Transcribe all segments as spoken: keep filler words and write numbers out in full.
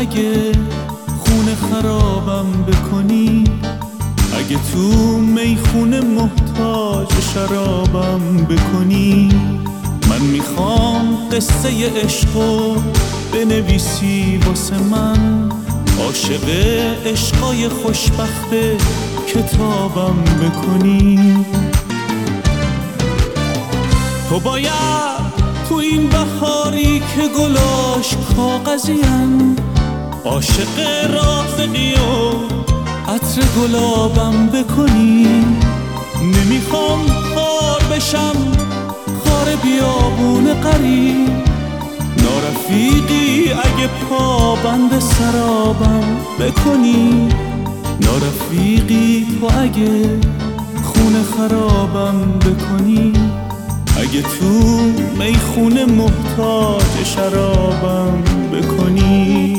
اگه خونه خرابم بکنی، اگه تو میخونه محتاج شرابم بکنی، من میخوام قصه عشقو بنویسی واسه من، عاشق عشقای خوشبخت کتابم بکنی. تو باید تو این بهاری که گلاش کاغذین، عاشق رافقی و عطر گلابم بکنی. نمیخوام خار بشم خار بیابون غریب، نارفیقی اگه پابند سرابم بکنی. نارفیقی تو اگه خونه خرابم بکنی، اگه تو میخونه محتاج شرابم بکنی.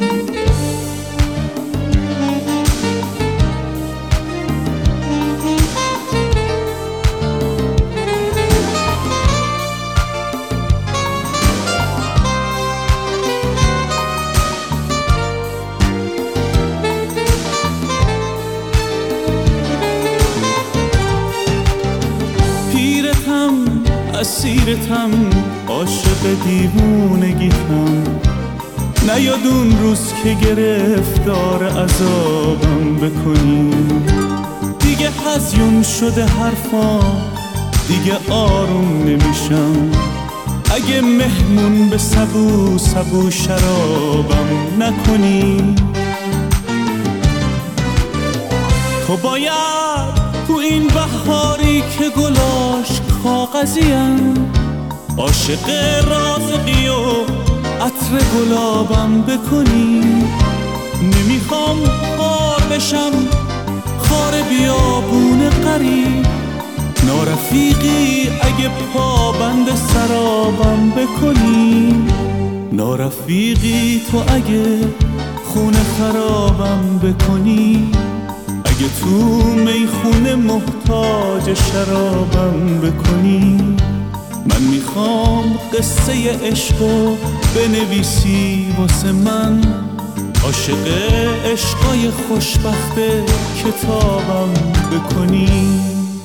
اسیرتم، عاشق دیوونگیتم، نیاد اون روز که گرفتار عذابم بکنی. دیگه هزیون شده حرفام، دیگه آروم نمیشم، اگه مهمون به سبو سبو شرابم نکنی. تو باید تو این بهاری که گلاش کاغذین، عاشق رازقی و عطر گلابم بکنی. نمیخوام خار بشم خار بیابون غریب، نارفیقی اگه پابند سرابم بکنی. نارفیقی تو اگه خونه خرابم بکنی، اگه تو میخونه محتاج شرابم بکنی. من میخوام قصه عشقو بنویسی واسه من، عاشق عشقای خوشبخت کتابم بکنی.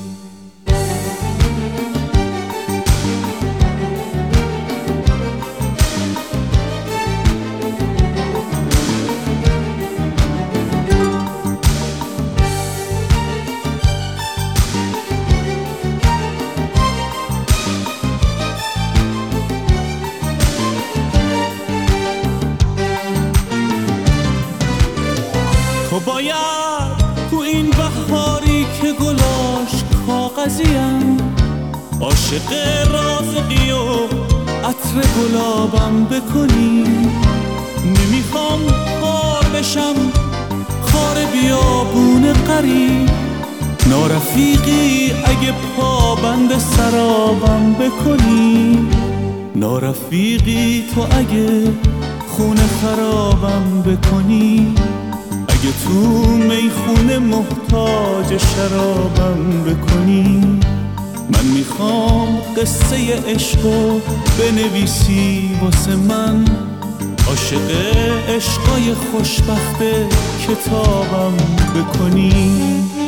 تو باید تو این بهاری که گلاش کاغذین، عاشق رازقی و عطر گلابم بکنی. نمیخوام خار بشم خار بیابون غریب، نارفیقی اگه پابند سرابم بکنی. نارفیقی تو اگه خونه خرابم بکنی، اگه تو میخونه محتاج شرابم بکنی. من میخوام قصه عشقو بنویسی واسه من، عاشق عشقای خوشبخت کتابم بکنی.